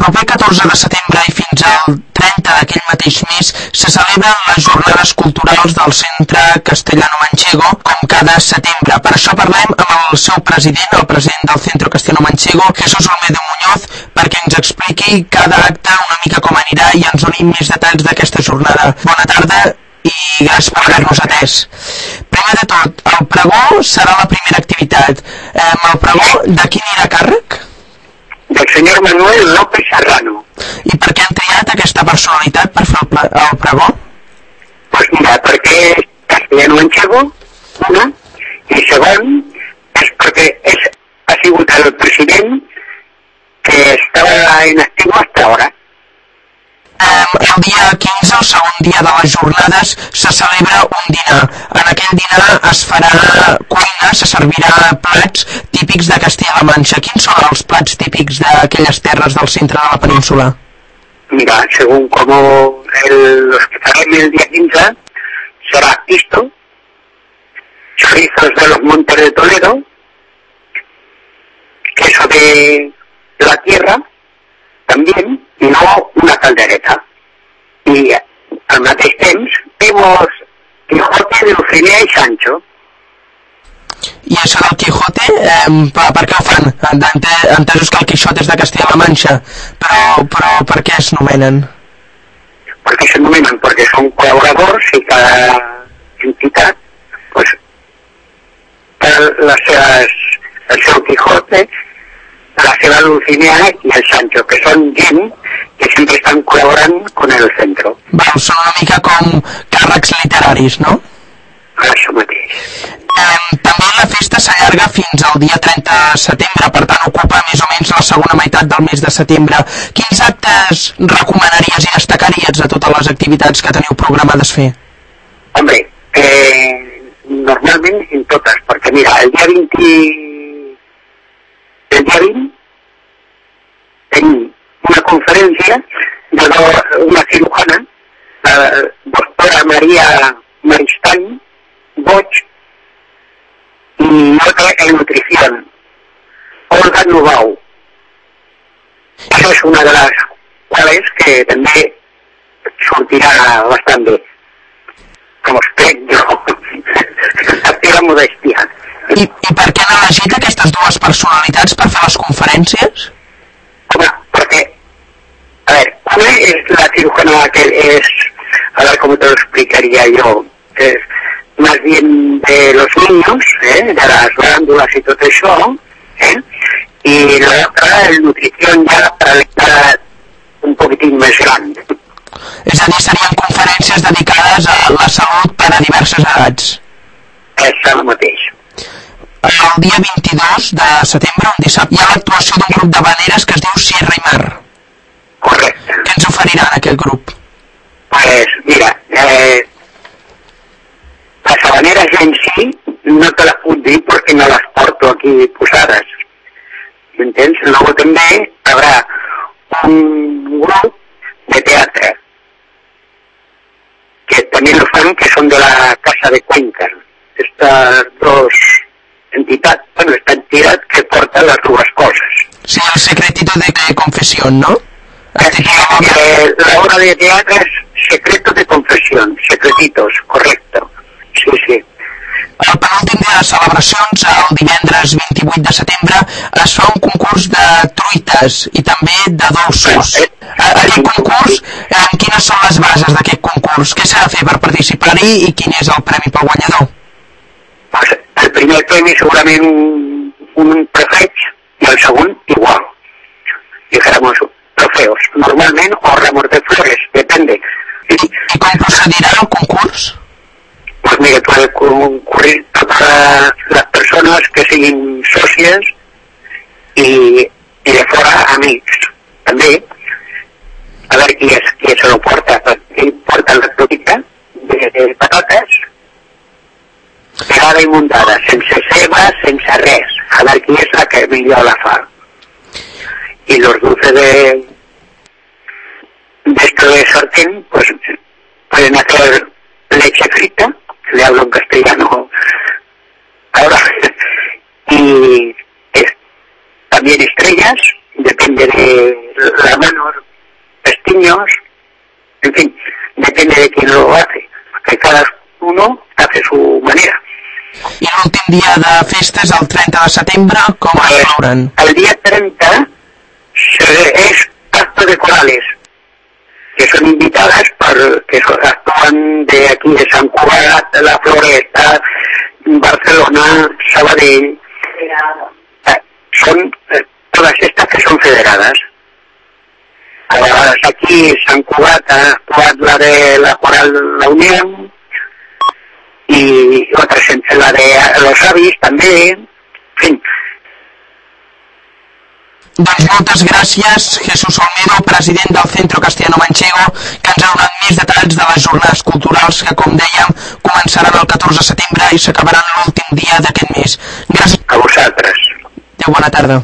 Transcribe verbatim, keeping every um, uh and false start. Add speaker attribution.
Speaker 1: proper catorze de setembre i fins al trenta d'aquell mateix mes se celebren les jornades culturals del Centre Castellano-Manchego com cada setembre. Per això parlem amb el seu president, el president del Centre Castellano-Manchego, Jesús Olmedo Muñoz, perquè ens expliqui cada acte una mica com anirà i ens doni més detalls d'aquesta jornada. Bona tarda i gràcies per haver-nos atès. Primer de tot, el pregó serà la primera activitat. Eh, el pregó de qui anirà a càrrec?
Speaker 2: Del senyor Manuel López Serrano.
Speaker 1: I per què han triat aquesta personalitat per fer el, el pregó?
Speaker 2: Pues mira, perquè és castellano-manchego, una, i segon, és perquè és, ha sigut el president que estava inactiu hasta ahora.
Speaker 1: Um, el dia quinze, el segon dia de les jornades, se celebra un dinar. En aquell dinar es farà cuina, se servirà plats típics de Castilla-La Mancha. Quins són els plats típics d'aquelles terres del centre de la península?
Speaker 2: Mira, según como el, los que farem el día quince, será esto, chorizos de los Montes de Toledo, queso de la tierra, también, y luego una caldereta. Y al mateix temps vemos Quijote, Dulcinea i Sancho.
Speaker 1: I això del Quijote, eh, per, per què ho fan? Entesos que el Quijote és de Castilla-La Mancha, però, però per què es nomenen?
Speaker 2: Perquè se nomenen perquè són col·laboradors i cada entitat, pues, les seves, el seu Quijote, la seva Dulcinea i el Sancho, que són gent que sempre estan col·laborant con el centro.
Speaker 1: Val, són una mica com càrrecs literaris, no?
Speaker 2: Això mateix.
Speaker 1: Eh, també la festa s'allarga fins al dia trenta de setembre, per tant ocupa més o menys la segona meitat del mes de setembre. Quins actes recomanaries i destacaries de totes les activitats que teniu programades fer?
Speaker 2: Hombre, eh, normalment en totes, perquè mira, el dia vint, el dia vint tenim una conferència de una cirujana, la doctora Maria Maristany Boig, y otra en nutrición, Olga Nubau. Esa es una de las cuales que també sortirà bastant bé, com us crec jo, a la modestia.
Speaker 1: I, I per què han elegit aquestes dues personalitats per fer les conferències?
Speaker 2: Home, perquè, a ver, una es la cirujana que es, a ver cómo te lo explicaría yo, es más bien de los niños, ¿eh? De las glándulas y todo eso, ¿eh? Y la otra es nutrición ya para l'estar un poquitín més gran.
Speaker 1: És a dir, serien conferències dedicades a la salut per a diverses edats.
Speaker 2: És el mateix.
Speaker 1: El dia vint-i-dos de setembre, un dissabte, hi ha l'actuació d'un grup de veneres que es diu Sierra i Mar.
Speaker 2: Correcte.
Speaker 1: Què ens oferiran aquest grup?
Speaker 2: Pues mira, eh, las habaneras en sí no te las puc dir porque no las porto aquí posades. ¿M'entens? Luego també habrá un grup de teatre que también lo fan, que son de la Casa de Cuenca. Estas dos entidades, bueno, esta entidad que porta las dues cosas.
Speaker 1: Sí, el secretito de, de confesión, ¿no?
Speaker 2: Eh, la obra de teatre es Secretos de Confesión, secretitos, correcto. Sí, sí.
Speaker 1: El penúltim dia de celebracions, el divendres vint-i-vuit de setembre, es fa un concurs de truites i també de dolços. Aquest concurs, eh, quines són les bases d'aquest concurs? Què s'ha de fer per participar-hi i quin és el premi pel guanyador?
Speaker 2: Pues el primer premi segurament un, un trofeig i el segon igual. Dijéramos trofeos, normalment, o ramos de flores, depende.
Speaker 1: I, i com procedirà el concurs?
Speaker 2: Pues mira, puede concurrir todas las personas que siguen socias y, y de fora amics. També, a veure qui, és, qui se lo porta, qui porta la truita de, de patates pegada i muntada, sense ceba, sense res. A veure qui és la que millor la fa. Y los dulces de, de esto de sartén, pues pueden hacer leche frita, le hablo en castellano ahora, y es, también estrellas, depende de la mano festejos, en fin, depende de quién lo hace, que cada uno hace su manera.
Speaker 1: I l'últim dia de festes, el trenta de setembre, com es celebren?
Speaker 2: El día treinta es acto de corales, que son invitadas por, que son, actúan de aquí de Sant Cugat, de la Floresta, Barcelona, Sabadell, son eh, todas estas que son federadas. Ahora, aquí Sant Cugat ha actuat la de la Coral La Unión, y otras entre la de los avis també, en fin.
Speaker 1: Doncs moltes gràcies, Jesús Olmedo, president del Centro Castellano Manchego, que ens ha donat més detalls de les jornades culturals que, com dèiem, començaran el catorze de setembre i s'acabaran l'últim dia d'aquest mes. Gràcies
Speaker 2: a vosaltres.
Speaker 1: Adéu, bona tarda.